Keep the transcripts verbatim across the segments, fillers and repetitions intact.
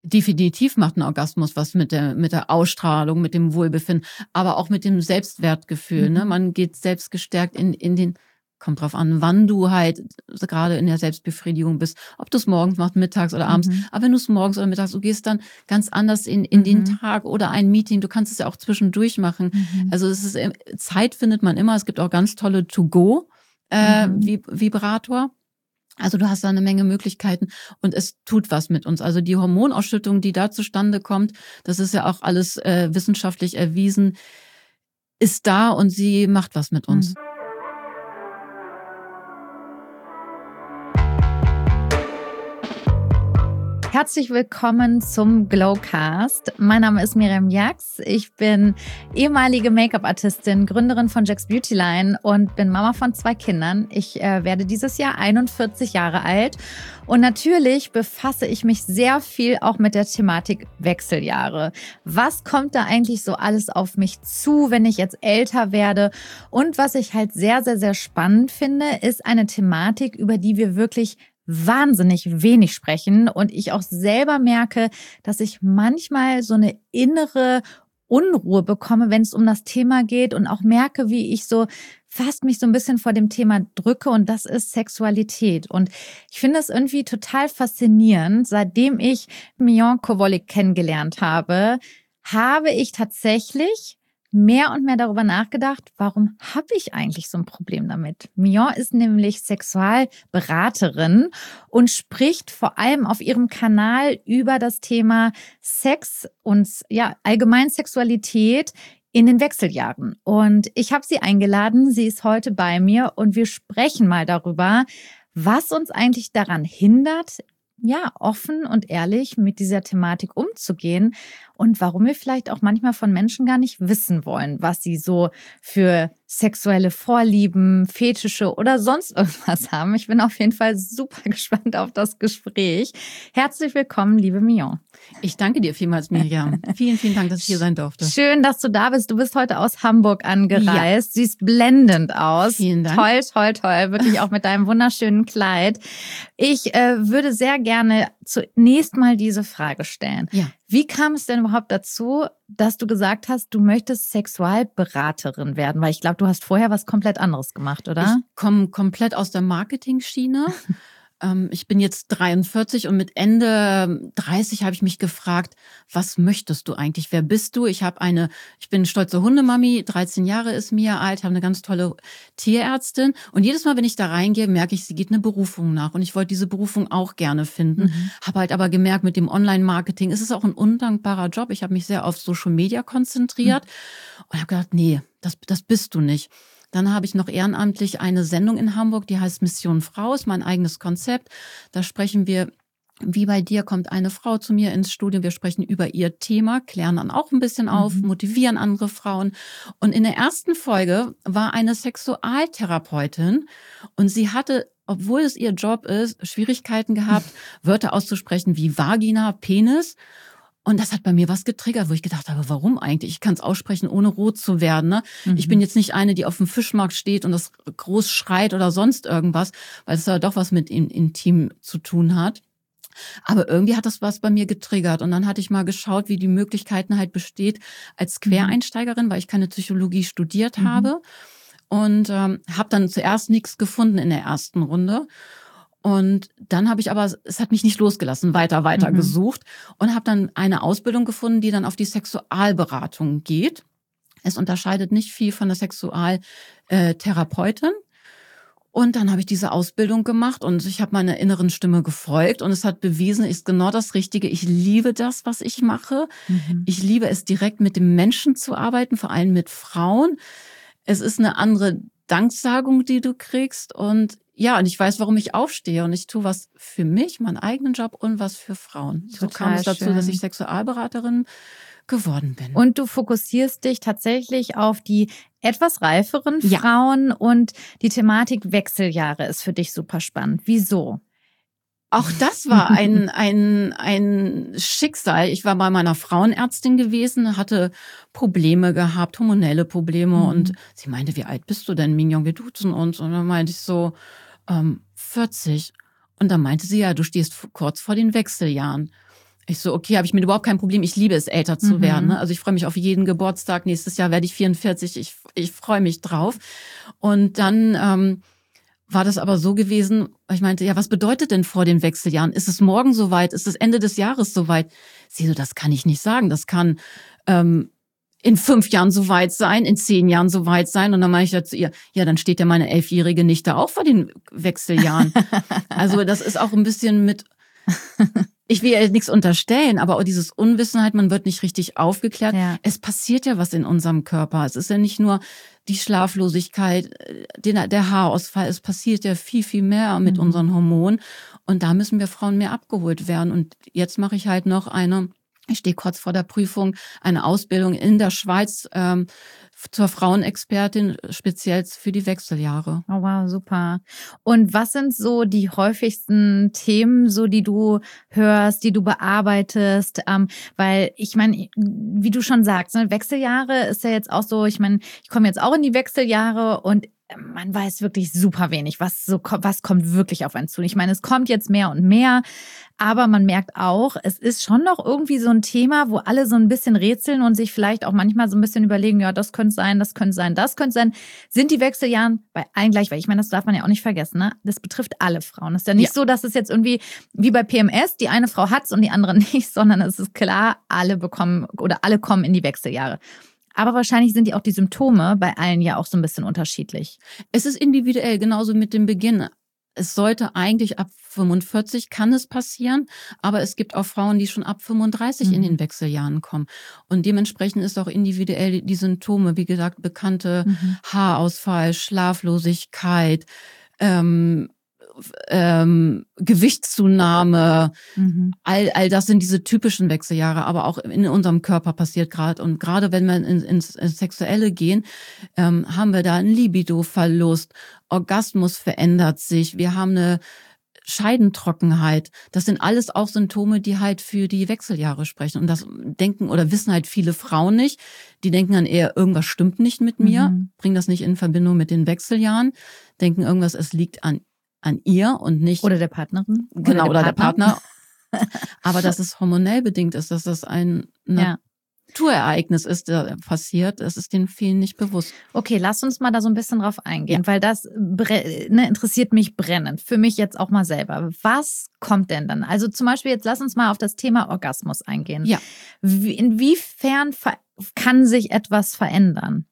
Definitiv macht ein Orgasmus was mit der mit der Ausstrahlung, mit dem Wohlbefinden, aber auch mit dem Selbstwertgefühl. Mhm. Ne? Man geht selbst gestärkt in in den, kommt drauf an, wann du halt gerade in der Selbstbefriedigung bist, ob du es morgens machst, mittags oder abends. Mhm. Aber wenn du es morgens oder mittags, du gehst dann ganz anders in in mhm. den Tag oder ein Meeting. Du kannst es ja auch zwischendurch machen. Mhm. Also es ist Zeit findet man immer. Es gibt auch ganz tolle To-Go äh, mhm. Vibrator. Also du hast da eine Menge Möglichkeiten und es tut was mit uns. Also die Hormonausschüttung, die da zustande kommt, das ist ja auch alles äh, wissenschaftlich erwiesen, ist da und sie macht was mit uns. Mhm. Herzlich willkommen zum Glowcast. Mein Name ist Miriam Jax. Ich bin ehemalige Make-up-Artistin, Gründerin von Jax Beautyline und bin Mama von zwei Kindern. Ich äh, werde dieses Jahr einundvierzig Jahre alt und natürlich befasse ich mich sehr viel auch mit der Thematik Wechseljahre. Was kommt da eigentlich so alles auf mich zu, wenn ich jetzt älter werde? Und was ich halt sehr, sehr, sehr spannend finde, ist eine Thematik, über die wir wirklich wahnsinnig wenig sprechen und ich auch selber merke, dass ich manchmal so eine innere Unruhe bekomme, wenn es um das Thema geht und auch merke, wie ich so fast mich so ein bisschen vor dem Thema drücke und das ist Sexualität. Und ich finde es irgendwie total faszinierend, seitdem ich Mignon Kowolik kennengelernt habe, habe ich tatsächlich mehr und mehr darüber nachgedacht, warum habe ich eigentlich so ein Problem damit? Mignon ist nämlich Sexualberaterin und spricht vor allem auf ihrem Kanal über das Thema Sex und ja allgemein Sexualität in den Wechseljahren. Und ich habe sie eingeladen, sie ist heute bei mir und wir sprechen mal darüber, was uns eigentlich daran hindert, ja, offen und ehrlich mit dieser Thematik umzugehen und warum wir vielleicht auch manchmal von Menschen gar nicht wissen wollen, was sie so für sexuelle Vorlieben, Fetische oder sonst irgendwas haben. Ich bin auf jeden Fall super gespannt auf das Gespräch. Herzlich willkommen, liebe Mignon. Ich danke dir vielmals, Miriam. Vielen, vielen Dank, dass ich hier sein durfte. Schön, dass du da bist. Du bist heute aus Hamburg angereist. Ja. Siehst blendend aus. Vielen Dank. Toll, toll, toll. Wirklich auch mit deinem wunderschönen Kleid. Ich äh, würde sehr gerne zunächst mal diese Frage stellen. Ja. Wie kam es denn überhaupt dazu, dass du gesagt hast, du möchtest Sexualberaterin werden? Weil ich glaube, du hast vorher was komplett anderes gemacht, oder? Ich komme komplett aus der Marketing-Schiene. Ich bin jetzt dreiundvierzig und mit Ende dreißig habe ich mich gefragt, was möchtest du eigentlich? Wer bist du? Ich habe eine, ich bin stolze Hundemami, dreizehn Jahre ist Mia alt, habe eine ganz tolle Tierärztin und jedes Mal, wenn ich da reingehe, merke ich, sie geht eine Berufung nach und ich wollte diese Berufung auch gerne finden. Mhm. Habe halt aber gemerkt, mit dem Online-Marketing ist es auch ein undankbarer Job. Ich habe mich sehr auf Social Media konzentriert mhm. und habe gedacht, nee, das, das bist du nicht. Dann habe ich noch ehrenamtlich eine Sendung in Hamburg, die heißt Mission Frau, ist mein eigenes Konzept. Da sprechen wir, wie bei dir, kommt eine Frau zu mir ins Studio. Wir sprechen über ihr Thema, klären dann auch ein bisschen auf, mhm. motivieren andere Frauen. Und in der ersten Folge war eine Sexualtherapeutin und sie hatte, obwohl es ihr Job ist, Schwierigkeiten gehabt, Wörter auszusprechen wie Vagina, Penis. Und das hat bei mir was getriggert, wo ich gedacht habe, warum eigentlich? Ich kann es aussprechen, ohne rot zu werden. Ne? Mhm. Ich bin jetzt nicht eine, die auf dem Fischmarkt steht und das groß schreit oder sonst irgendwas, weil es ja doch was mit Intim zu tun hat. Aber irgendwie hat das was bei mir getriggert. Und dann hatte ich mal geschaut, wie die Möglichkeiten halt besteht als Quereinsteigerin, weil ich keine Psychologie studiert mhm. habe. Und ähm, habe dann zuerst nichts gefunden in der ersten Runde. Und dann habe ich aber, es hat mich nicht losgelassen, weiter, weiter mhm. gesucht und habe dann eine Ausbildung gefunden, die dann auf die Sexualberatung geht. Es unterscheidet nicht viel von der Sexualtherapeutin. Und dann habe ich diese Ausbildung gemacht und ich habe meiner inneren Stimme gefolgt und es hat bewiesen, ist genau das Richtige. Ich liebe das, was ich mache. Mhm. Ich liebe es, direkt mit dem Menschen zu arbeiten, vor allem mit Frauen. Es ist eine andere Danksagung, die du kriegst und ja, und ich weiß, warum ich aufstehe und ich tue was für mich, meinen eigenen Job und was für Frauen. Total so kam es dazu, schön. Dass ich Sexualberaterin geworden bin. Und du fokussierst dich tatsächlich auf die etwas reiferen ja. Frauen und die Thematik Wechseljahre ist für dich super spannend. Wieso? Auch das war ein ein ein Schicksal. Ich war bei meiner Frauenärztin gewesen, hatte Probleme gehabt, hormonelle Probleme. Mhm. Und sie meinte, wie alt bist du denn, Mignon? Wir duzen uns. Und dann meinte ich so, ähm, vierzig. Und dann meinte sie, ja, du stehst kurz vor den Wechseljahren. Ich so, okay, habe ich mit überhaupt kein Problem. Ich liebe es, älter zu Mhm. werden. Ne? Also ich freue mich auf jeden Geburtstag. Nächstes Jahr werde ich vierundvierzig. Ich, ich freue mich drauf. Und dann ähm, war das aber so gewesen, ich meinte, ja, was bedeutet denn vor den Wechseljahren? Ist es morgen soweit? Ist es Ende des Jahres soweit? Sie so, das kann ich nicht sagen. Das kann ähm, in fünf Jahren soweit sein, in zehn Jahren soweit sein. Und dann meine ich da zu ihr, ja, dann steht ja meine elfjährige Nichte auch vor den Wechseljahren. Also das ist auch ein bisschen mit... Ich will ja nichts unterstellen, aber auch dieses Unwissenheit, man wird nicht richtig aufgeklärt. Ja. Es passiert ja was in unserem Körper. Es ist ja nicht nur die Schlaflosigkeit, der, der Haarausfall. Es passiert ja viel, viel mehr mit Mhm. unseren Hormonen. Und da müssen wir Frauen mehr abgeholt werden. Und jetzt mache ich halt noch eine, ich stehe kurz vor der Prüfung, eine Ausbildung in der Schweiz ähm, zur Frauenexpertin, speziell für die Wechseljahre. Oh wow, super. Und was sind so die häufigsten Themen, so die du hörst, die du bearbeitest? Ähm, weil ich meine, wie du schon sagst, ne, Wechseljahre ist ja jetzt auch so, ich meine, ich komme jetzt auch in die Wechseljahre und man weiß wirklich super wenig, was so was kommt wirklich auf einen zu. Ich meine, es kommt jetzt mehr und mehr, aber man merkt auch, es ist schon noch irgendwie so ein Thema, wo alle so ein bisschen rätseln und sich vielleicht auch manchmal so ein bisschen überlegen, ja, das könnte sein, das könnte sein, das könnte sein. Sind die Wechseljahren bei allen gleich? Weil ich meine, das darf man ja auch nicht vergessen, ne? Das betrifft alle Frauen. Es ist ja nicht Ja. so, dass es jetzt irgendwie wie bei P M S, die eine Frau hat's und die andere nicht, sondern es ist klar, alle bekommen oder alle kommen in die Wechseljahre. Aber wahrscheinlich sind die auch die Symptome bei allen ja auch so ein bisschen unterschiedlich. Es ist individuell, genauso mit dem Beginn. Es sollte eigentlich ab fünfundvierzig kann es passieren, aber es gibt auch Frauen, die schon ab fünfunddreißig Mhm. in den Wechseljahren kommen. Und dementsprechend ist auch individuell die Symptome, wie gesagt, bekannte Mhm. Haarausfall, Schlaflosigkeit, ähm, ähm, Gewichtszunahme, Mhm. all, all das sind diese typischen Wechseljahre, aber auch in unserem Körper passiert gerade. Und gerade wenn wir ins, ins, ins Sexuelle gehen, ähm, haben wir da einen Libidoverlust, Orgasmus verändert sich, wir haben eine Scheidentrockenheit. Das sind alles auch Symptome, die halt für die Wechseljahre sprechen. Und das denken oder wissen halt viele Frauen nicht. Die denken dann eher, irgendwas stimmt nicht mit mir, Mhm. bringen das nicht in Verbindung mit den Wechseljahren, denken irgendwas, es liegt an an ihr und nicht Oder der Partnerin. genau oder der Partner. Partner. Aber dass es hormonell bedingt ist, dass das ein Ja. Naturereignis ist, der passiert, das ist den vielen nicht bewusst. Okay, lass uns mal da so ein bisschen drauf eingehen, Ja. weil das bre- ne, interessiert mich brennend. Für mich jetzt auch mal selber. Was kommt denn dann? Also zum Beispiel jetzt lass uns mal auf das Thema Orgasmus eingehen. Ja. Wie, inwiefern ver- kann sich etwas verändern?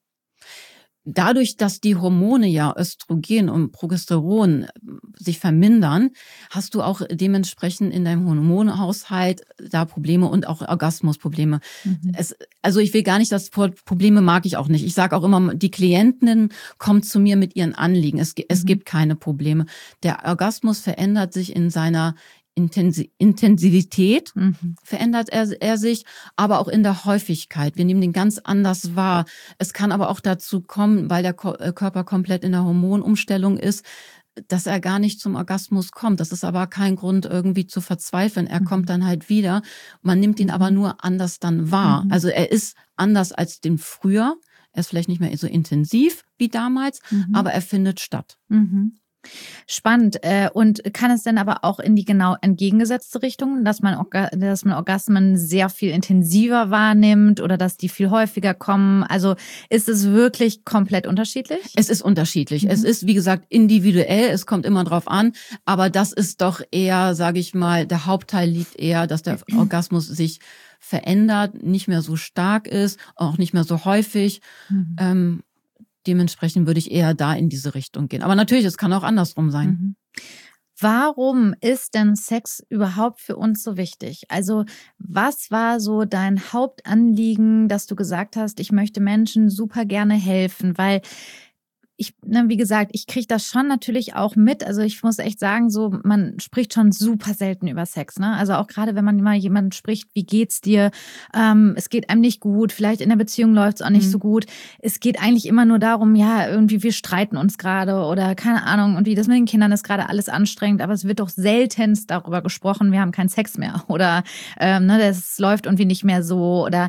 Dadurch, dass die Hormone ja Östrogen und Progesteron sich vermindern, hast du auch dementsprechend in deinem Hormonhaushalt da Probleme und auch Orgasmusprobleme. Mhm. Es, also ich will gar nicht, das Wort Probleme mag ich auch nicht. Ich sage auch immer, die Klientinnen kommen zu mir mit ihren Anliegen. Es, es Mhm. gibt keine Probleme. Der Orgasmus verändert sich in seiner Intensi- Intensivität, Mhm. verändert er, er sich, aber auch in der Häufigkeit. Wir nehmen den ganz anders wahr. Es kann aber auch dazu kommen, weil der Ko- äh, Körper komplett in der Hormonumstellung ist, dass er gar nicht zum Orgasmus kommt. Das ist aber kein Grund, irgendwie zu verzweifeln. Er Mhm. kommt dann halt wieder. Man nimmt ihn Mhm. aber nur anders dann wahr. Mhm. Also er ist anders als den früher. Er ist vielleicht nicht mehr so intensiv wie damals, Mhm. aber er findet statt. Mhm. Spannend. Äh, Und kann es denn aber auch in die genau entgegengesetzte Richtung, dass man, Orga- dass man Orgasmen sehr viel intensiver wahrnimmt oder dass die viel häufiger kommen? Also ist es wirklich komplett unterschiedlich? Es ist unterschiedlich. Mhm. Es ist, wie gesagt, individuell. Es kommt immer drauf an. Aber das ist doch eher, sage ich mal, der Hauptteil liegt eher, dass der Orgasmus sich verändert, nicht mehr so stark ist, auch nicht mehr so häufig. Mhm. Ähm, dementsprechend würde ich eher da in diese Richtung gehen. Aber natürlich, es kann auch andersrum sein. Mhm. Warum ist denn Sex überhaupt für uns so wichtig? Also was war so dein Hauptanliegen, dass du gesagt hast, ich möchte Menschen super gerne helfen? Weil ich, ne, wie gesagt, ich kriege das schon natürlich auch mit. Also ich muss echt sagen, so man spricht schon super selten über Sex. Ne? Also auch gerade, wenn man mal jemanden spricht, wie geht's dir? Ähm, es geht einem nicht gut. Vielleicht in der Beziehung läuft's auch nicht Mhm. so gut. Es geht eigentlich immer nur darum, ja, irgendwie wir streiten uns gerade oder keine Ahnung. Und wie das mit den Kindern ist gerade alles anstrengend. Aber es wird doch seltenst darüber gesprochen, wir haben keinen Sex mehr. Oder ähm, ne, das läuft irgendwie nicht mehr so. Oder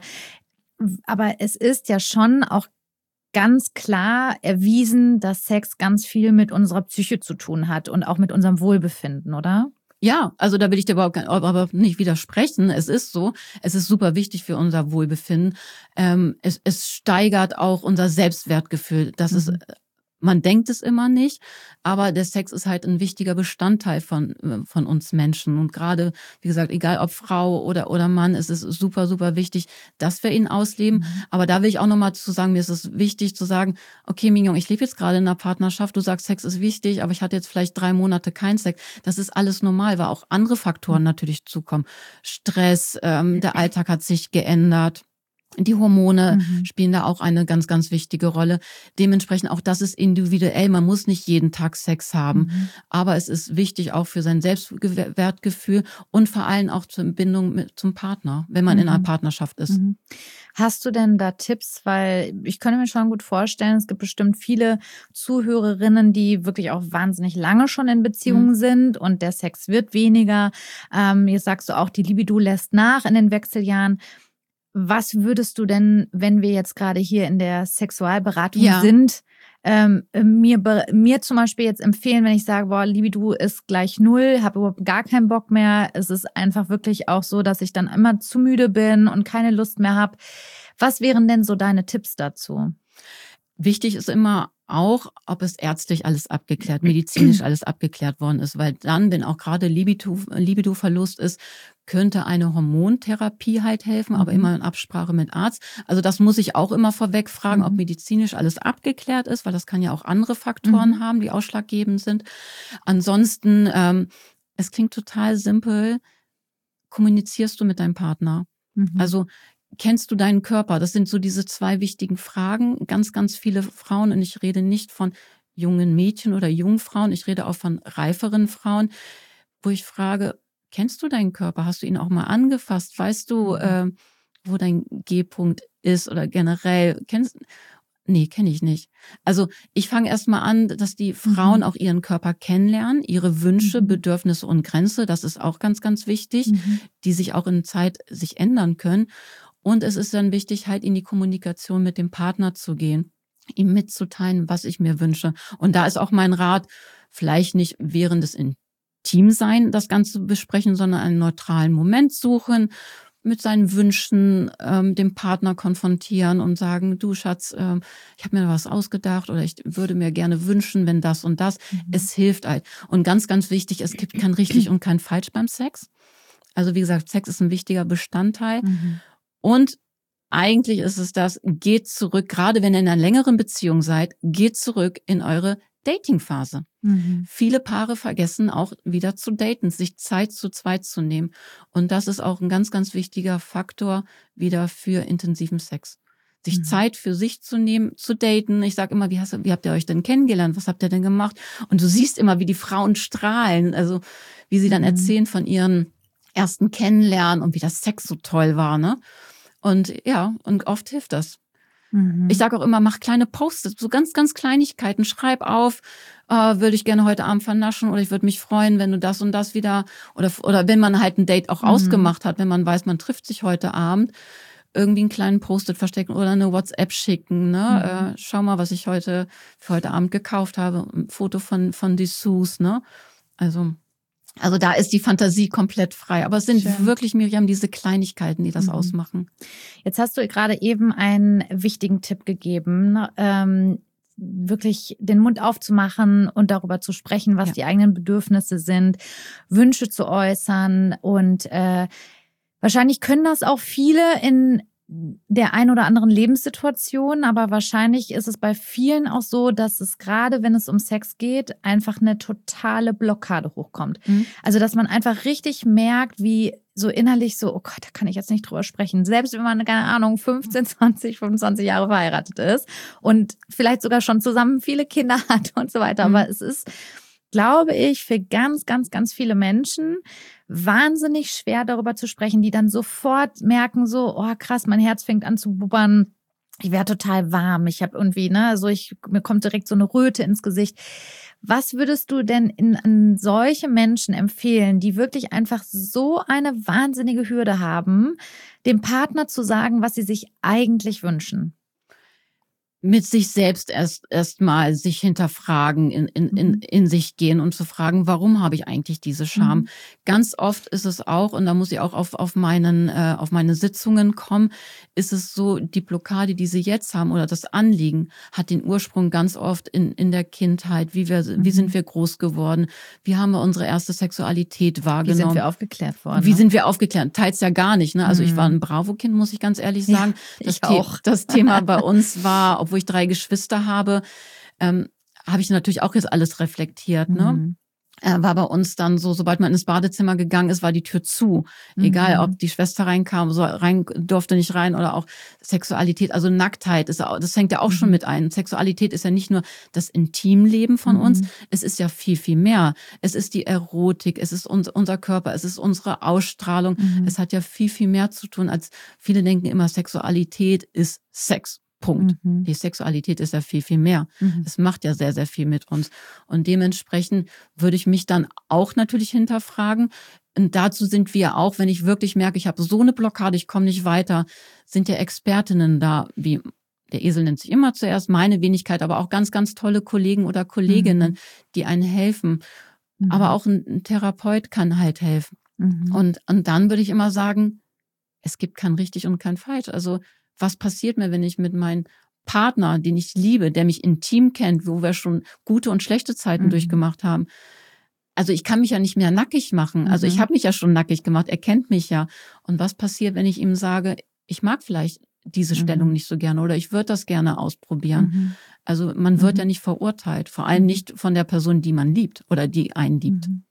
aber es ist ja schon auch ganz klar erwiesen, dass Sex ganz viel mit unserer Psyche zu tun hat und auch mit unserem Wohlbefinden, oder? Ja, also da will ich dir überhaupt gar- aber nicht widersprechen. Es ist so, es ist super wichtig für unser Wohlbefinden. Ähm, es, es steigert auch unser Selbstwertgefühl. Das ist, Mhm. man denkt es immer nicht, aber der Sex ist halt ein wichtiger Bestandteil von, äh, von uns Menschen. Und gerade, wie gesagt, egal ob Frau oder, oder Mann, es ist super, super wichtig, dass wir ihn ausleben. Mhm. Aber da will ich auch nochmal zu sagen, mir ist es wichtig zu sagen, okay, Mignon, ich lebe jetzt gerade in einer Partnerschaft, du sagst, Sex ist wichtig, aber ich hatte jetzt vielleicht drei Monate keinen Sex. Das ist alles normal, weil auch andere Faktoren natürlich zukommen. Stress, ähm, der Alltag hat sich geändert. Die Hormone Mhm. spielen da auch eine ganz, ganz wichtige Rolle. Dementsprechend auch das ist individuell. Man muss nicht jeden Tag Sex haben. Mhm. Aber es ist wichtig auch für sein Selbstwertgefühl und vor allem auch zur Bindung mit, zum Partner, wenn man in einer Mhm. Partnerschaft ist. Mhm. Hast du denn da Tipps? Weil ich könnte mir schon gut vorstellen, es gibt bestimmt viele Zuhörerinnen, die wirklich auch wahnsinnig lange schon in Beziehungen Mhm. sind und der Sex wird weniger. Ähm, jetzt sagst du auch, die Libido lässt nach in den Wechseljahren. Was würdest du denn, wenn wir jetzt gerade hier in der Sexualberatung Ja. sind, ähm, mir, be- mir zum Beispiel jetzt empfehlen, wenn ich sage, boah, Libido ist gleich null, habe überhaupt gar keinen Bock mehr. Es ist einfach wirklich auch so, dass ich dann immer zu müde bin und keine Lust mehr habe. Was wären denn so deine Tipps dazu? Wichtig ist immer auch, ob es ärztlich alles abgeklärt, medizinisch alles abgeklärt worden ist, weil dann, wenn auch gerade Libido, Libido-Verlust ist, könnte eine Hormontherapie halt helfen, aber Mhm. immer in Absprache mit Arzt. Also das muss ich auch immer vorweg fragen, ob Mhm. medizinisch alles abgeklärt ist, weil das kann ja auch andere Faktoren Mhm. haben, die ausschlaggebend sind. Ansonsten, ähm, es klingt total simpel, kommunizierst du mit deinem Partner? Mhm. Also kennst du deinen Körper? Das sind so diese zwei wichtigen Fragen. Ganz, ganz viele Frauen, und ich rede nicht von jungen Mädchen oder jungen Frauen, ich rede auch von reiferen Frauen, wo ich frage, kennst du deinen Körper? Hast du ihn auch mal angefasst? Weißt du, Mhm. äh, wo dein G-Punkt ist oder generell? Kennst Nee, kenne ich nicht. Also ich fange erst mal an, dass die Frauen Mhm. auch ihren Körper kennenlernen, ihre Wünsche, Mhm. Bedürfnisse und Grenze. Das ist auch ganz, ganz wichtig, Mhm. die sich auch in Zeit sich ändern können. Und es ist dann wichtig, halt in die Kommunikation mit dem Partner zu gehen, ihm mitzuteilen, was ich mir wünsche. Und da ist auch mein Rat, vielleicht nicht während des Intimsein das Ganze besprechen, sondern einen neutralen Moment suchen, mit seinen Wünschen ähm, dem Partner konfrontieren und sagen, du Schatz, ähm, ich habe mir was ausgedacht oder ich würde mir gerne wünschen, wenn das und das. Mhm. Es hilft halt. Und ganz, ganz wichtig, es gibt kein richtig und kein falsch beim Sex. Also wie gesagt, Sex ist ein wichtiger Bestandteil. Mhm. Und eigentlich ist es das, geht zurück, gerade wenn ihr in einer längeren Beziehung seid, geht zurück in eure Datingphase. Mhm. Viele Paare vergessen auch wieder zu daten, sich Zeit zu zweit zu nehmen. Und das ist auch ein ganz, ganz wichtiger Faktor wieder für intensiven Sex. Sich Mhm. Zeit für sich zu nehmen, zu daten. Ich sage immer, wie, hast, wie habt ihr euch denn kennengelernt? Was habt ihr denn gemacht? Und du siehst immer, wie die Frauen strahlen, also wie sie dann Mhm. erzählen von ihren ersten Kennenlernen und wie das Sex so toll war, ne? Und ja, und oft hilft das. Mhm. Ich sage auch immer, mach kleine Post-its, so ganz, ganz Kleinigkeiten. Schreib auf, äh, würde ich gerne heute Abend vernaschen oder ich würde mich freuen, wenn du das und das wieder, oder, oder wenn man halt ein Date auch Mhm. ausgemacht hat, wenn man weiß, man trifft sich heute Abend, irgendwie einen kleinen Post-it verstecken oder eine WhatsApp schicken, ne? Mhm. Äh, schau mal, was ich heute für heute Abend gekauft habe. Ein Foto von, von Dessous, ne? Also, also da ist die Fantasie komplett frei. Aber es sind Schön. wirklich, Miriam, diese Kleinigkeiten, die das Mhm. ausmachen. Jetzt hast du gerade eben einen wichtigen Tipp gegeben, ähm, wirklich den Mund aufzumachen und darüber zu sprechen, was Ja. die eigenen Bedürfnisse sind, Wünsche zu äußern. Und äh, wahrscheinlich können das auch viele in der ein oder anderen Lebenssituation, aber wahrscheinlich ist es bei vielen auch so, dass es gerade, wenn es um Sex geht, einfach eine totale Blockade hochkommt. Mhm. Also, dass man einfach richtig merkt, wie so innerlich so, oh Gott, da kann ich jetzt nicht drüber sprechen. Selbst wenn man, keine Ahnung, fünfzehn, zwanzig, fünfundzwanzig Jahre verheiratet ist und vielleicht sogar schon zusammen viele Kinder hat und so weiter. Mhm. Aber es ist, glaube ich, für ganz, ganz, ganz viele Menschen wahnsinnig schwer darüber zu sprechen, die dann sofort merken so, oh krass, mein Herz fängt an zu bubbern. Ich werde total warm. Ich habe irgendwie, ne, also ich, mir kommt direkt so eine Röte ins Gesicht. Was würdest du denn in, an solche Menschen empfehlen, die wirklich einfach so eine wahnsinnige Hürde haben, dem Partner zu sagen, was sie sich eigentlich wünschen? mit sich selbst erst erst mal sich hinterfragen, in in in Mhm. in sich gehen und zu fragen, warum habe ich eigentlich diese Scham? Mhm. Ganz oft ist es auch, und da muss ich auch auf auf meinen äh, auf meine Sitzungen kommen, ist es so, die Blockade, die sie jetzt haben oder das Anliegen, hat den Ursprung ganz oft in in der Kindheit. Wie wir wie sind Mhm. wir groß geworden? Wie haben wir unsere erste Sexualität Wie sind wahrgenommen? wir aufgeklärt worden? Wie Ne? sind wir aufgeklärt? Teils ja gar nicht, ne? Also ich war Mhm. ein Bravo-Kind, muss ich ganz ehrlich Ja, sagen. Das, ich The auch. das Thema bei uns war, obwohl ich drei Geschwister habe, ähm, habe ich natürlich auch jetzt alles reflektiert, ne? Mhm. Äh, war bei uns dann so, sobald man ins Badezimmer gegangen ist, war die Tür zu. Egal, ob Mhm. die Schwester reinkam, so rein durfte nicht rein, oder auch Sexualität, also Nacktheit ist auch, das fängt ja auch schon Mhm. mit ein. Sexualität ist ja nicht nur das Intimleben von uns, Mhm. es ist ja viel, viel mehr. Es ist die Erotik, es ist uns, unser Körper, es ist unsere Ausstrahlung. Mhm. Es hat ja viel, viel mehr zu tun, als viele denken immer, Sexualität ist Sex. Punkt. Mhm. Die Sexualität ist ja viel, viel mehr. Mhm. Es macht ja sehr, sehr viel mit uns. Und dementsprechend würde ich mich dann auch natürlich hinterfragen. Und dazu sind wir auch, wenn ich wirklich merke, ich habe so eine Blockade, ich komme nicht weiter, sind ja Expertinnen da, wie der Esel nennt sich immer zuerst, meine Wenigkeit, aber auch ganz, ganz tolle Kollegen oder Kolleginnen, Mhm. die einen helfen. Mhm. Aber auch ein, ein Therapeut kann halt helfen. Mhm. Und, und dann würde ich immer sagen, es gibt kein richtig und kein falsch. Also was passiert mir, wenn ich mit meinem Partner, den ich liebe, der mich intim kennt, wo wir schon gute und schlechte Zeiten Mhm. durchgemacht haben. Also ich kann mich ja nicht mehr nackig machen. Also ich Mhm. habe mich ja schon nackig gemacht. Er kennt mich ja. Und was passiert, wenn ich ihm sage, ich mag vielleicht diese Stellung Mhm. nicht so gerne oder ich würde das gerne ausprobieren. Mhm. Also man wird Mhm. ja nicht verurteilt. Vor allem Mhm. nicht von der Person, die man liebt oder die einen liebt. Mhm.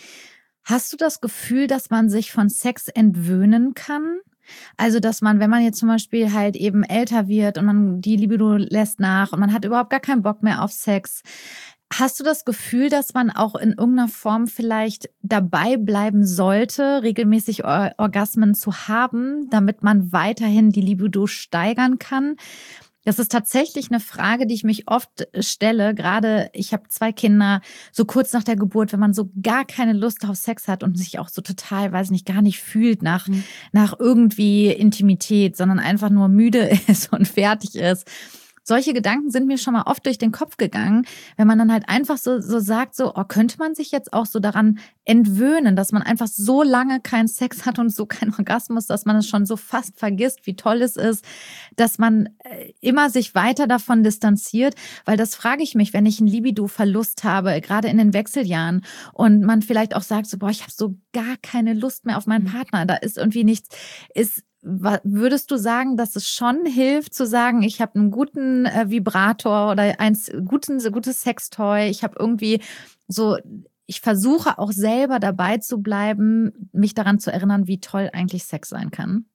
Hast du das Gefühl, dass man sich von Sex entwöhnen kann? Also, dass man, wenn man jetzt zum Beispiel halt eben älter wird und man die Libido lässt nach und man hat überhaupt gar keinen Bock mehr auf Sex, hast du das Gefühl, dass man auch in irgendeiner Form vielleicht dabei bleiben sollte, regelmäßig Or- Orgasmen zu haben, damit man weiterhin die Libido steigern kann? Das ist tatsächlich eine Frage, die ich mich oft stelle. Gerade ich habe zwei Kinder, so kurz nach der Geburt, wenn man so gar keine Lust auf Sex hat und sich auch so total, weiß nicht, gar nicht fühlt nach, Mhm. nach irgendwie Intimität, sondern einfach nur müde ist und fertig ist. Solche Gedanken sind mir schon mal oft durch den Kopf gegangen, wenn man dann halt einfach so, so sagt, so, oh, könnte man sich jetzt auch so daran entwöhnen, dass man einfach so lange keinen Sex hat und so keinen Orgasmus, dass man es schon so fast vergisst, wie toll es ist, dass man immer sich weiter davon distanziert, weil das frage ich mich, wenn ich einen Libido-Verlust habe, gerade in den Wechseljahren und man vielleicht auch sagt, so, boah, ich habe so gar keine Lust mehr auf meinen Partner, da ist irgendwie nichts, ist würdest du sagen, dass es schon hilft zu sagen, ich habe einen guten äh, Vibrator oder ein guten, gutes Sextoy, ich habe irgendwie so, ich versuche auch selber dabei zu bleiben, mich daran zu erinnern, wie toll eigentlich Sex sein kann?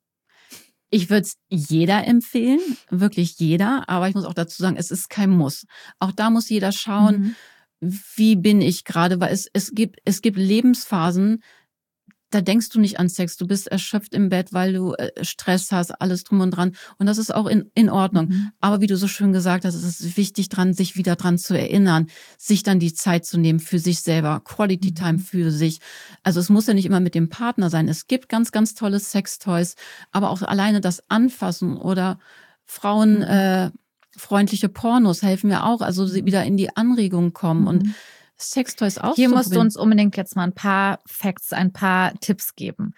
Ich würde es jeder empfehlen, wirklich jeder, aber ich muss auch dazu sagen, es ist kein Muss. Auch da muss jeder schauen, mhm. wie bin ich gerade, weil es, es gibt, es gibt Lebensphasen, da denkst du nicht an Sex, du bist erschöpft im Bett, weil du Stress hast, alles drum und dran. Und das ist auch in, in Ordnung. Mhm. Aber wie du so schön gesagt hast, es ist wichtig dran, sich wieder dran zu erinnern, sich dann die Zeit zu nehmen für sich selber, Quality Time für sich. Also es muss ja nicht immer mit dem Partner sein. Es gibt ganz, ganz tolle Sextoys, aber auch alleine das Anfassen oder Frauen, mhm. äh, freundliche Pornos helfen mir auch, also sie wieder in die Anregung kommen mhm. und Sextoys auszuprobieren. Hier musst du uns unbedingt jetzt mal ein paar Facts, ein paar Tipps geben.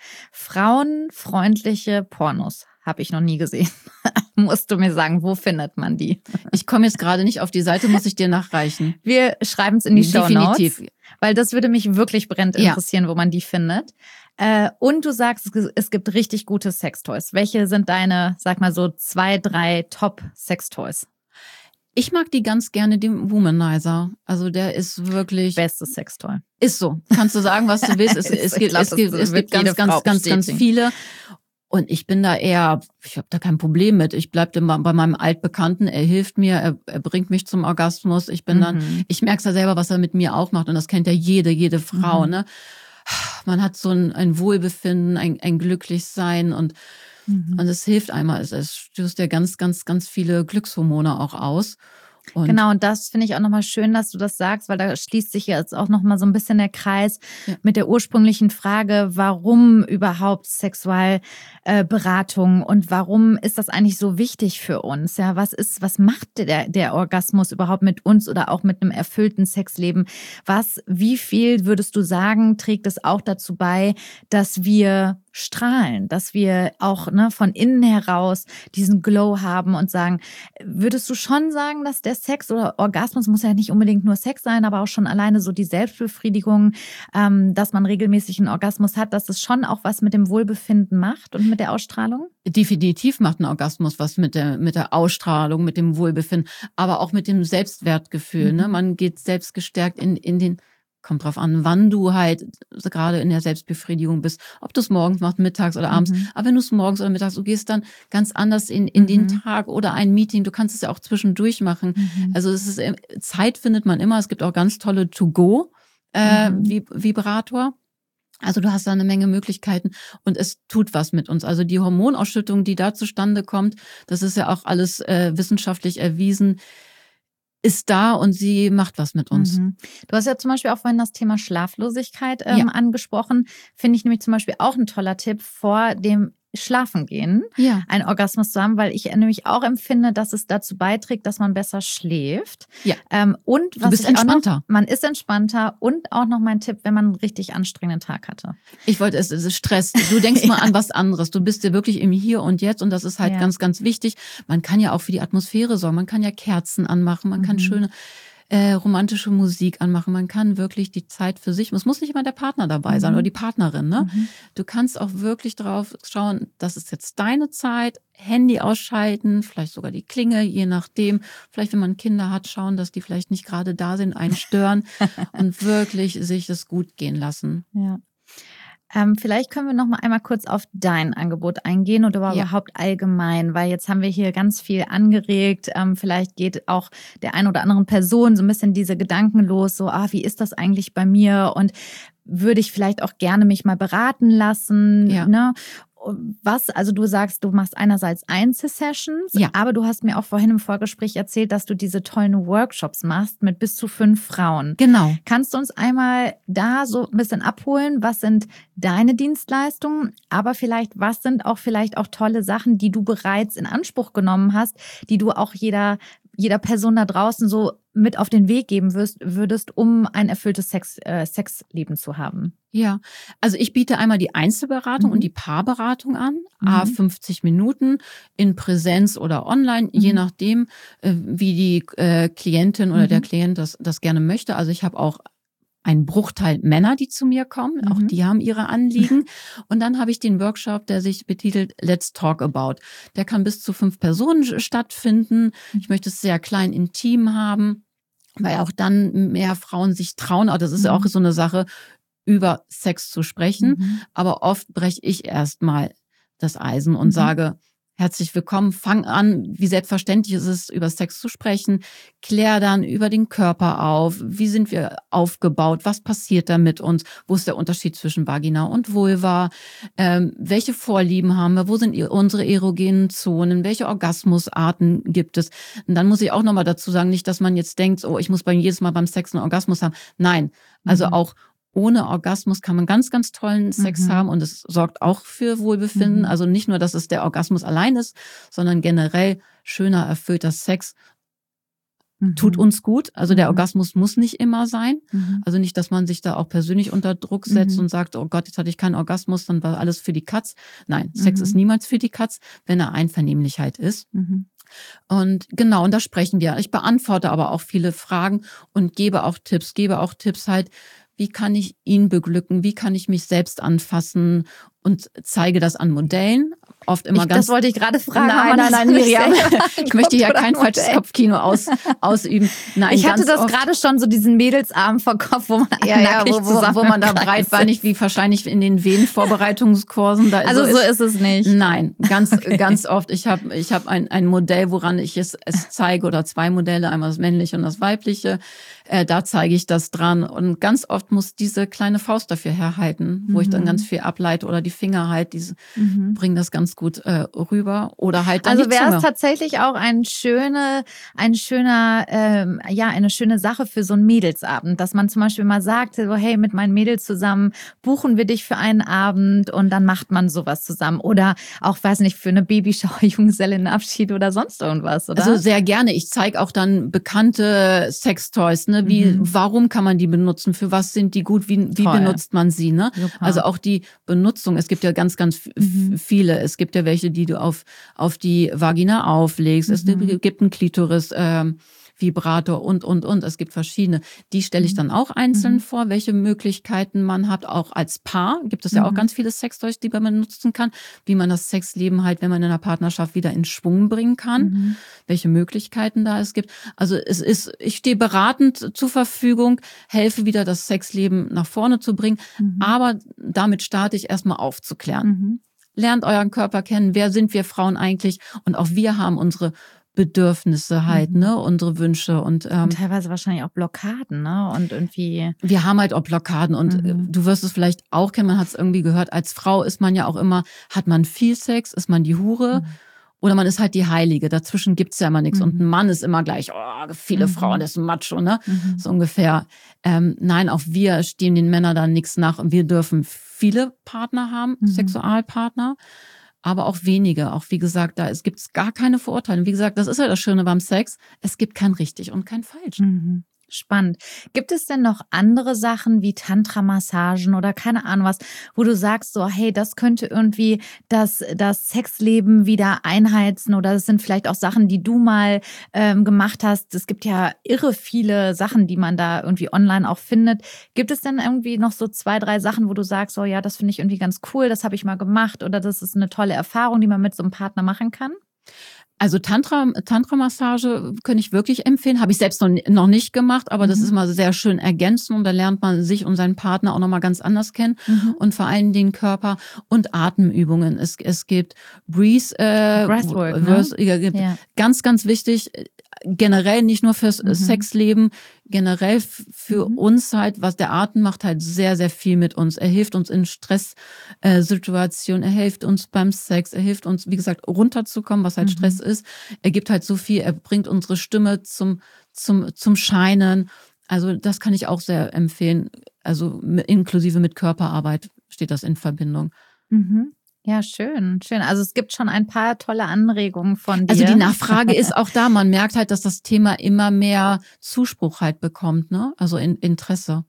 Frauenfreundliche Pornos habe ich noch nie gesehen. Musst du mir sagen, wo findet man die? Ich komme jetzt gerade nicht auf die Seite, muss ich dir nachreichen. Wir schreiben es in die Shownotes. Definitiv. Weil das würde mich wirklich brennend interessieren, ja. wo man die findet. Und du sagst, es gibt richtig gute Sextoys. Welche sind deine, sag mal so, zwei, drei Top-Sextoys? Ich mag die ganz gerne, den Womanizer. Also der ist wirklich... Bestes Sextoy. Ist so. Kannst du sagen, was du willst. Es, es gibt, glaub, es gibt, es gibt ganz, ganz, ganz, ganz viele. Und ich bin da eher, ich habe da kein Problem mit. Ich bleibe bei meinem Altbekannten. Er hilft mir, er, er bringt mich zum Orgasmus. Ich bin mhm. dann, ich merke ja selber, was er mit mir auch macht. Und das kennt ja jede, jede Frau. Mhm. Ne? Man hat so ein, ein Wohlbefinden, ein, ein Glücklichsein und Mhm. Und es hilft einmal, es, es stößt ja ganz, ganz, ganz viele Glückshormone auch aus. Und genau, und das finde ich auch nochmal schön, dass du das sagst, weil da schließt sich jetzt auch nochmal so ein bisschen der Kreis ja. mit der ursprünglichen Frage, warum überhaupt Sexualberatung äh, und warum ist das eigentlich so wichtig für uns? Ja, was ist, was macht der, der Orgasmus überhaupt mit uns oder auch mit einem erfüllten Sexleben? Was, wie viel würdest du sagen, trägt es auch dazu bei, dass wir strahlen, dass wir auch ne, von innen heraus diesen Glow haben und sagen, würdest du schon sagen, dass der Sex oder Orgasmus muss ja nicht unbedingt nur Sex sein, aber auch schon alleine so die Selbstbefriedigung, ähm, dass man regelmäßig einen Orgasmus hat, dass es schon auch was mit dem Wohlbefinden macht und mit der Ausstrahlung? Definitiv macht ein Orgasmus was mit der mit der Ausstrahlung, mit dem Wohlbefinden, aber auch mit dem Selbstwertgefühl. Mhm. Ne? Man geht selbst gestärkt in in den Kommt drauf an, wann du halt gerade in der Selbstbefriedigung bist. Ob du es morgens machst, mittags oder abends. Mhm. Aber wenn du es morgens oder mittags, du gehst dann ganz anders in in mhm. den Tag oder ein Meeting. Du kannst es ja auch zwischendurch machen. Mhm. Also es ist Zeit findet man immer. Es gibt auch ganz tolle To-Go äh, mhm. Vibrator. Also du hast da eine Menge Möglichkeiten und es tut was mit uns. Also die Hormonausschüttung, die da zustande kommt, das ist ja auch alles äh, wissenschaftlich erwiesen, ist da und sie macht was mit uns. Mhm. Du hast ja zum Beispiel auch vorhin das Thema Schlaflosigkeit ähm, ja. angesprochen. Finde ich nämlich zum Beispiel auch ein toller Tipp vor dem Schlafen gehen, ja. einen Orgasmus zu haben, weil ich nämlich auch empfinde, dass es dazu beiträgt, dass man besser schläft. Ja. Ähm, und was du bist entspannter. Noch, man ist entspannter und auch noch mein Tipp, wenn man einen richtig anstrengenden Tag hatte. Ich wollte, es ist Stress. Du denkst mal ja. an was anderes. Du bist dir wirklich im Hier und Jetzt und das ist halt ja. ganz, ganz wichtig. Man kann ja auch für die Atmosphäre sorgen. Man kann ja Kerzen anmachen. Man mhm. kann schöne Äh, romantische Musik anmachen. Man kann wirklich die Zeit für sich, es muss nicht immer der Partner dabei sein mhm. oder die Partnerin. Ne? Mhm. Du kannst auch wirklich drauf schauen, das ist jetzt deine Zeit, Handy ausschalten, vielleicht sogar die Klingel, je nachdem. Vielleicht, wenn man Kinder hat, schauen, dass die vielleicht nicht gerade da sind, einen stören und wirklich sich das gut gehen lassen. Ja. Ähm, vielleicht können wir noch mal einmal kurz auf dein Angebot eingehen oder ja. überhaupt allgemein, weil jetzt haben wir hier ganz viel angeregt. Ähm, vielleicht geht auch der ein oder anderen Person so ein bisschen diese Gedanken los, so, ah, wie ist das eigentlich bei mir und würde ich vielleicht auch gerne mich mal beraten lassen, ja. ne? Was, also du sagst, du machst einerseits Einzelsessions, ja. aber du hast mir auch vorhin im Vorgespräch erzählt, dass du diese tollen Workshops machst mit bis zu fünf Frauen. Genau. Kannst du uns einmal da so ein bisschen abholen? Was sind deine Dienstleistungen? Aber vielleicht, was sind auch vielleicht auch tolle Sachen, die du bereits in Anspruch genommen hast, die du auch jeder jeder Person da draußen so mit auf den Weg geben wirst, würdest, um ein erfülltes Sex, äh, Sexleben zu haben? Ja, also ich biete einmal die Einzelberatung mhm. und die Paarberatung an, mhm. à fünfzig Minuten in Präsenz oder online, mhm. je nachdem, äh, wie die äh, Klientin oder mhm. der Klient das, das gerne möchte. Also ich habe auch ein Bruchteil Männer, die zu mir kommen. Mhm. Auch die haben ihre Anliegen. Und dann habe ich den Workshop, der sich betitelt Let's Talk About. Der kann bis zu fünf Personen stattfinden. Ich möchte es sehr klein, intim haben, weil auch dann mehr Frauen sich trauen. Aber das ist ja mhm. auch so eine Sache, über Sex zu sprechen. Mhm. Aber oft breche ich erstmal das Eisen und mhm. sage, herzlich willkommen, fang an, wie selbstverständlich ist es, über Sex zu sprechen. Klär dann über den Körper auf. Wie sind wir aufgebaut? Was passiert da mit uns? Wo ist der Unterschied zwischen Vagina und Vulva? Ähm, welche Vorlieben haben wir? Wo sind unsere erogenen Zonen? Welche Orgasmusarten gibt es? Und dann muss ich auch nochmal dazu sagen, nicht, dass man jetzt denkt, oh, ich muss beim jedes Mal beim Sex einen Orgasmus haben. Nein, also mhm. auch ohne Orgasmus kann man ganz, ganz tollen Sex mhm. haben und es sorgt auch für Wohlbefinden. Mhm. Also nicht nur, dass es der Orgasmus allein ist, sondern generell schöner, erfüllter Sex mhm. tut uns gut. Also mhm. der Orgasmus muss nicht immer sein. Mhm. Also nicht, dass man sich da auch persönlich unter Druck setzt mhm. und sagt, oh Gott, jetzt hatte ich keinen Orgasmus, dann war alles für die Katz. Nein, mhm. Sex ist niemals für die Katz, wenn er Einvernehmlichkeit ist. Mhm. Und genau, und da sprechen wir. Ich beantworte aber auch viele Fragen und gebe auch Tipps, gebe auch Tipps halt, wie kann ich ihn beglücken? Wie kann ich mich selbst anfassen? Und zeige das an Modellen. Oft immer ich, ganz. Das wollte ich gerade fragen. Nein, nein, nein, Miriam. Ich möchte hier kein falsches Kopfkino aus, ausüben. Nein, ich hatte das gerade schon so diesen Mädelsarm vor Kopf, wo man ja, ja, wo, wo, wo man da breitbeinig wie wahrscheinlich in den Venenvorbereitungskursen da also so ist, so ist es nicht. Nein, ganz okay. ganz oft. Ich habe ich habe ein ein Modell, woran ich es, es zeige oder zwei Modelle, einmal das männliche und das weibliche. Äh, da zeige ich das dran und ganz oft muss diese kleine Faust dafür herhalten, wo mhm. ich dann ganz viel ableite oder die Finger halt, die mhm. bringen das ganz gut äh, rüber. Oder halt dann also die Zunge. wäre es tatsächlich auch ein schöne, ein schöner, ähm, ja, eine schöne Sache für so einen Mädelsabend, dass man zum Beispiel mal sagt, so, hey, mit meinen Mädels zusammen buchen wir dich für einen Abend und dann macht man sowas zusammen. Oder auch, weiß nicht, für eine Babyshower, Junggesellenabschied oder sonst irgendwas, oder? Also sehr gerne. Ich zeige auch dann bekannte Sextoys, ne? Wie, mhm. warum kann man die benutzen? Für was sind die gut? Wie, wie benutzt man sie, ne? Super. Also auch die Benutzung. Es gibt ja ganz, ganz mhm. viele. Es gibt ja welche, die du auf, auf die Vagina auflegst. Mhm. Es gibt einen Klitoris, ähm, Vibrator und, und, und. Es gibt verschiedene. Die stelle ich dann auch einzeln mhm. vor, welche Möglichkeiten man hat. Auch als Paar gibt es ja mhm. auch ganz viele Sextoys, die man benutzen kann. Wie man das Sexleben halt, wenn man in einer Partnerschaft wieder in Schwung bringen kann. Mhm. Welche Möglichkeiten da es gibt. Also es ist, ich stehe beratend zur Verfügung, helfe wieder das Sexleben nach vorne zu bringen. Mhm. Aber damit starte ich erstmal aufzuklären. Mhm. Lernt euren Körper kennen. Wer sind wir Frauen eigentlich? Und auch wir haben unsere Bedürfnisse halt, mhm. ne, unsere Wünsche und, ähm, und teilweise wahrscheinlich auch Blockaden, ne, und irgendwie. Wir haben halt auch Blockaden und mhm. du wirst es vielleicht auch kennen, man hat es irgendwie gehört, als Frau ist man ja auch immer, hat man viel Sex, ist man die Hure mhm. oder man ist halt die Heilige, dazwischen gibt's ja immer nichts mhm. und ein Mann ist immer gleich, oh, viele mhm. Frauen, das ist ein Macho, ne, mhm. so ungefähr. Ähm, nein, auch wir stehen den Männern da nichts nach und wir dürfen viele Partner haben, mhm. Sexualpartner. Aber auch wenige. Auch wie gesagt, da es gibt gar keine Verurteilung. Wie gesagt, das ist ja das Schöne beim Sex. Es gibt kein richtig und kein falsch. Mhm. Spannend. Gibt es denn noch andere Sachen wie Tantra-Massagen oder keine Ahnung was, wo du sagst so, hey, das könnte irgendwie das, das Sexleben wieder einheizen oder das sind vielleicht auch Sachen, die du mal ähm, gemacht hast. Es gibt ja irre viele Sachen, die man da irgendwie online auch findet. Gibt es denn irgendwie noch so zwei, drei Sachen, wo du sagst, oh ja, das finde ich irgendwie ganz cool, das habe ich mal gemacht oder das ist eine tolle Erfahrung, die man mit so einem Partner machen kann? Also Tantra, Tantra-Massage kann ich wirklich empfehlen. Habe ich selbst noch, noch nicht gemacht, aber mhm. das ist mal sehr schön ergänzend und da lernt man sich und seinen Partner auch nochmal ganz anders kennen mhm. und vor allem den Körper und Atemübungen. Es, es gibt Breathe, äh, Breathwork, Verse, ne? gibt ja. ganz, ganz wichtig, generell nicht nur fürs mhm. Sexleben, generell für mhm. uns halt, was der Atem macht halt sehr, sehr viel mit uns. Er hilft uns in Stresssituationen, er hilft uns beim Sex, er hilft uns, wie gesagt, runterzukommen, was halt mhm. Stress ist. Er gibt halt so viel, er bringt unsere Stimme zum, zum, zum Scheinen. Also das kann ich auch sehr empfehlen. Also inklusive mit Körperarbeit steht das in Verbindung. Mhm. Ja, schön, schön. Also es gibt schon ein paar tolle Anregungen von dir. Also die Nachfrage ist auch da. Man merkt halt, dass das Thema immer mehr Zuspruch halt bekommt, ne? Also in Interesse.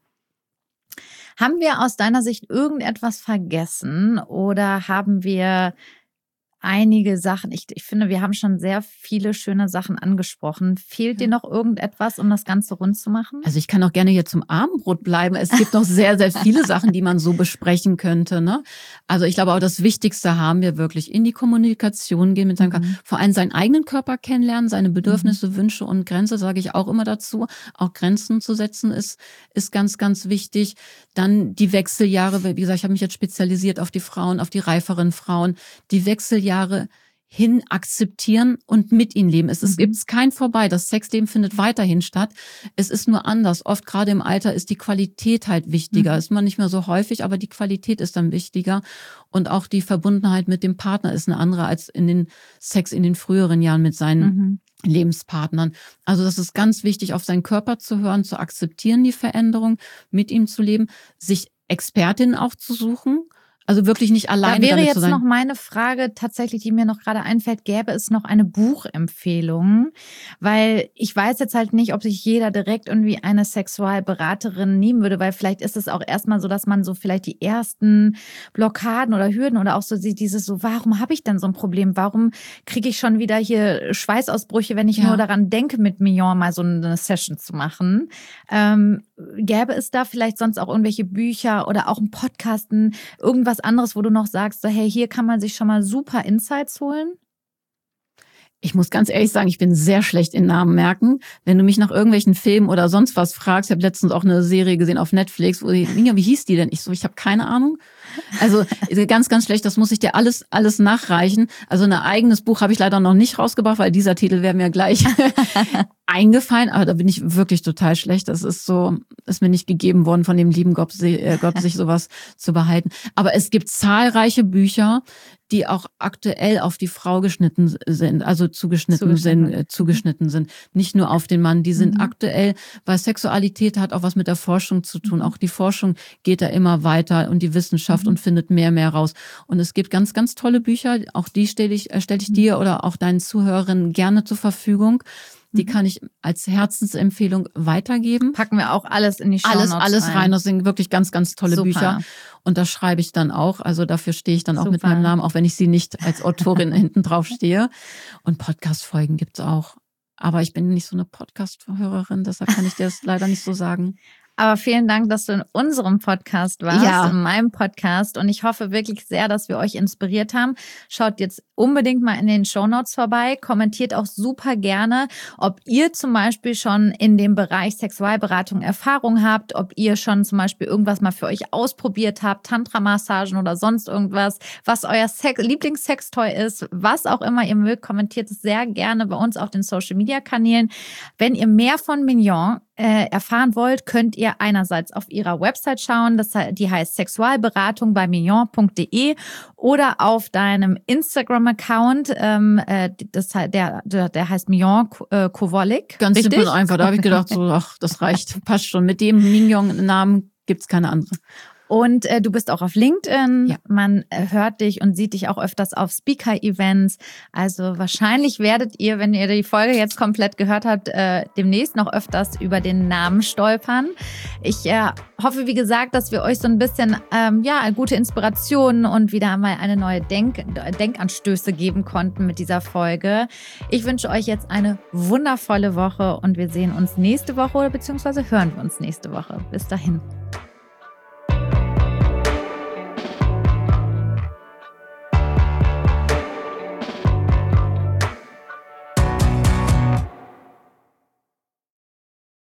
Haben wir aus deiner Sicht irgendetwas vergessen oder haben wir einige Sachen, ich, ich finde, wir haben schon sehr viele schöne Sachen angesprochen. Fehlt dir noch irgendetwas, um das Ganze rund zu machen? Also ich kann auch gerne hier zum Abendbrot bleiben. Es gibt noch sehr, sehr viele Sachen, die man so besprechen könnte, ne? Also ich glaube auch das Wichtigste haben wir wirklich in die Kommunikation gehen mit seinem Körper. Mhm. Vor allem seinen eigenen Körper kennenlernen, seine Bedürfnisse, mhm. Wünsche und Grenzen, sage ich auch immer dazu. Auch Grenzen zu setzen ist, ist ganz, ganz wichtig. Dann die Wechseljahre, wie gesagt, ich habe mich jetzt spezialisiert auf die Frauen, auf die reiferen Frauen. Die Wechseljahre hin akzeptieren und mit ihnen leben. Es, mhm. es gibt kein Vorbei. Das Sexleben findet weiterhin statt. Es ist nur anders. Oft gerade im Alter ist die Qualität halt wichtiger. Mhm. Ist man nicht mehr so häufig, aber die Qualität ist dann wichtiger. Und auch die Verbundenheit mit dem Partner ist eine andere als in den Sex in den früheren Jahren mit seinen mhm. Lebenspartnern. Also das ist ganz wichtig, auf seinen Körper zu hören, zu akzeptieren, die Veränderung, mit ihm zu leben, sich Expertinnen auch zu suchen. Also wirklich nicht alleine damit zu sein. Da wäre jetzt noch meine Frage tatsächlich, die mir noch gerade einfällt, gäbe es noch eine Buchempfehlung? Weil ich weiß jetzt halt nicht, ob sich jeder direkt irgendwie eine Sexualberaterin nehmen würde, weil vielleicht ist es auch erstmal so, dass man so vielleicht die ersten Blockaden oder Hürden oder auch so dieses so, warum habe ich denn so ein Problem? Warum kriege ich schon wieder hier Schweißausbrüche, wenn ich ja. nur daran denke, mit Mignon mal so eine Session zu machen? Ähm, gäbe es da vielleicht sonst auch irgendwelche Bücher oder auch einen Podcasten, irgendwas anderes, wo du noch sagst, so, hey, hier kann man sich schon mal super Insights holen? Ich muss ganz ehrlich sagen, ich bin sehr schlecht in Namen merken. Wenn du mich nach irgendwelchen Filmen oder sonst was fragst, ich habe letztens auch eine Serie gesehen auf Netflix, wo die, wie hieß die denn? Ich so, ich habe keine Ahnung. Also ganz, ganz schlecht, das muss ich dir alles alles nachreichen. Also ein eigenes Buch habe ich leider noch nicht rausgebracht, weil dieser Titel wäre mir gleich eingefallen, aber da bin ich wirklich total schlecht. Das ist so, ist mir nicht gegeben worden von dem lieben Gott, äh, Gott sich sowas zu behalten. Aber es gibt zahlreiche Bücher, die auch aktuell auf die Frau geschnitten sind, also zugeschnitten, zugeschnitten. sind, äh, zugeschnitten sind. Nicht nur auf den Mann, die sind mhm. aktuell, weil Sexualität hat auch was mit der Forschung zu tun. Auch die Forschung geht da immer weiter und die Wissenschaft mhm. und findet mehr, mehr raus. Und es gibt ganz, ganz tolle Bücher, auch die stelle ich, stelle ich dir oder auch deinen Zuhörerinnen gerne zur Verfügung. Die kann ich als Herzensempfehlung weitergeben. Packen wir auch alles in die Shownotes Alles, alles rein. rein. Das sind wirklich ganz, ganz tolle Super. Bücher. Und das schreibe ich dann auch. Also dafür stehe ich dann auch Super. Mit meinem Namen, auch wenn ich sie nicht als Autorin hinten drauf stehe. Und Podcast-Folgen gibt's auch. Aber ich bin nicht so eine Podcast-Hörerin, deshalb kann ich dir das leider nicht so sagen. Aber vielen Dank, dass du in unserem Podcast warst, ja. in meinem Podcast. Und ich hoffe wirklich sehr, dass wir euch inspiriert haben. Schaut jetzt unbedingt mal in den Shownotes vorbei. Kommentiert auch super gerne, ob ihr zum Beispiel schon in dem Bereich Sexualberatung Erfahrung habt, ob ihr schon zum Beispiel irgendwas mal für euch ausprobiert habt, Tantra-Massagen oder sonst irgendwas, was euer Sex- Lieblingssextoy ist, was auch immer ihr mögt. Kommentiert es sehr gerne bei uns auf den Social-Media-Kanälen. Wenn ihr mehr von Mignon Äh, erfahren wollt, könnt ihr einerseits auf ihrer Website schauen, das, die heißt Sexualberatung bei mignon punkt de oder auf deinem Instagram-Account, ähm, äh, das, der, der, der heißt Mignon äh, Kowolik. Ganz Richtig? simpel und einfach, da habe ich gedacht, so, ach, das reicht, passt schon. Mit dem Mignon-Namen gibt's keine andere. Und äh, du bist auch auf LinkedIn. Ja. Man äh, hört dich und sieht dich auch öfters auf Speaker-Events. Also wahrscheinlich werdet ihr, wenn ihr die Folge jetzt komplett gehört habt, äh, demnächst noch öfters über den Namen stolpern. Ich äh, hoffe, wie gesagt, dass wir euch so ein bisschen ähm, ja gute Inspirationen und wieder mal eine neue Denk- Denkanstöße geben konnten mit dieser Folge. Ich wünsche euch jetzt eine wundervolle Woche und wir sehen uns nächste Woche oder beziehungsweise hören wir uns nächste Woche. Bis dahin.